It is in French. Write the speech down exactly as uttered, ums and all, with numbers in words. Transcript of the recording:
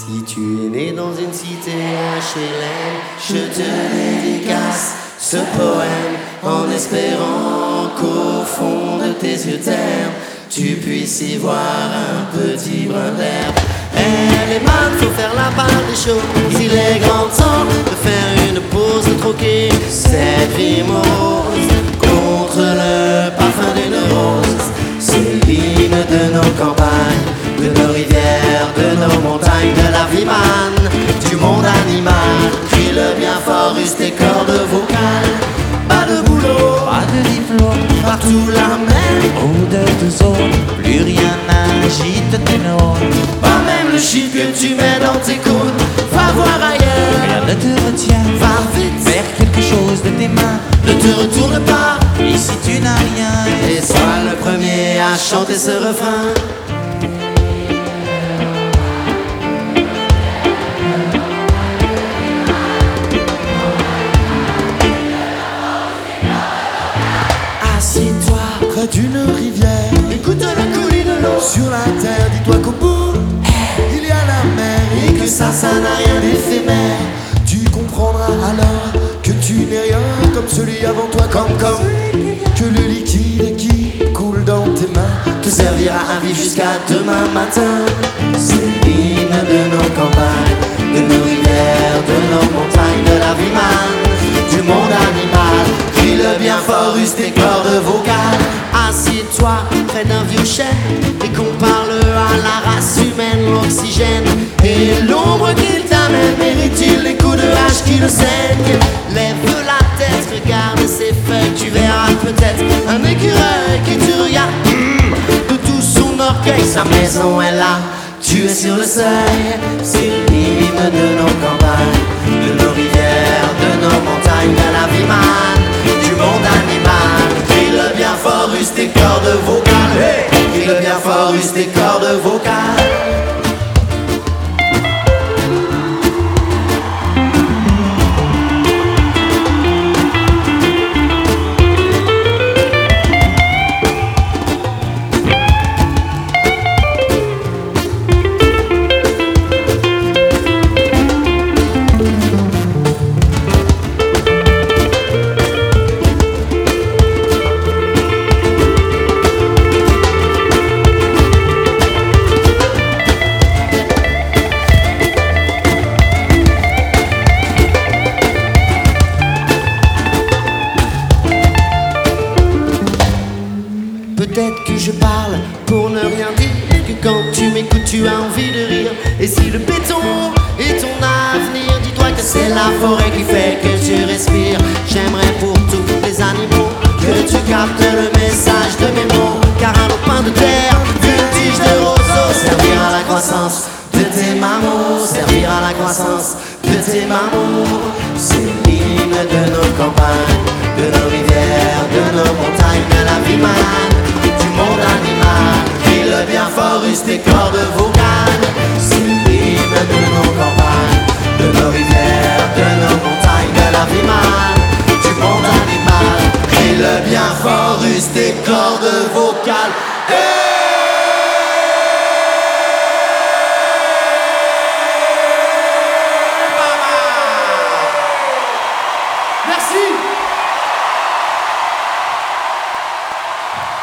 Si tu es né dans une cité H L M, je te dédicace ce poème en espérant qu'au fond de tes yeux ternes, tu puisses y voir un petit brin d'herbe. Elle est mal, faut faire la part des choses. Il est grand temps de faire une pause, de troquer cette vie morose contre le parfum d'une rose. C'est l'hymne de nos campagnes, de nos rivières, de nos montagnes, de la vie manne, du monde animal. Crie le bien fort, use tes cordes vocales. Pas de boulot, pas de diplôme, partout la même odeur de zone, plus rien n'agite tes neurones. Pas même le shit que tu mets dans tes coudes. Va voir ailleurs, Rien ne te retient, va vite, faire quelque chose de tes mains. ne te retourne pas. Ici tu n'as rien, Et sois le premier à chanter ce refrain. Assieds-toi Près d'une rivière, écoute le coulis de l'eau sur la terre, dis-toi qu'au bout, il y a la mer. et que ça, ça n'a rien d'éphémère. Tu comprendras alors que tu n'es rien comme celui avant toi, comme comme que le liquide qui coule dans tes mains Te servira à vivre jusqu'à demain matin. C'est l'hymne de nos campagnes, de nos rivières, de nos montagnes, de la vie manne, du monde animal. Crie le bien fort, use tes cordes vocales. Assieds-toi près d'un vieux chêne et qu'on parle à la race humaine. L'oxygène et l'ombre qu'il t'amène, mérite-t-il les coups de hache qui le saignent? Lève la tête, regarde ses feuilles, tu verras peut-être un écureuil qui te regarde. De tout son orgueil, sa maison est là, tu es sur le seuil. C'est l'hymne de nos campagnes, de nos rivières, de nos montagnes, de la vie manne, du monde animal. Crie le bien fort, use tes cordes vocales. Hey, crie le bien fort, use tes cordes vocales. Peut-être que je parle pour ne rien dire, que quand tu m'écoutes tu as envie de rire. Et si le béton est ton avenir, dis-toi que c'est la forêt qui fait que tu respires. J'aimerais pour tous les animaux que tu captes le message de mes mots. Car un lopin de terre, une tige de roseau servira à la croissance de tes mammaux, servira à la croissance de tes mammaux. C'est l'hymne de nos campagnes, de nos rivières, de nos montagnes, de la vie manne, du monde animal. Crie le bien fort, use tes cordes vocales. C'est l'hymne de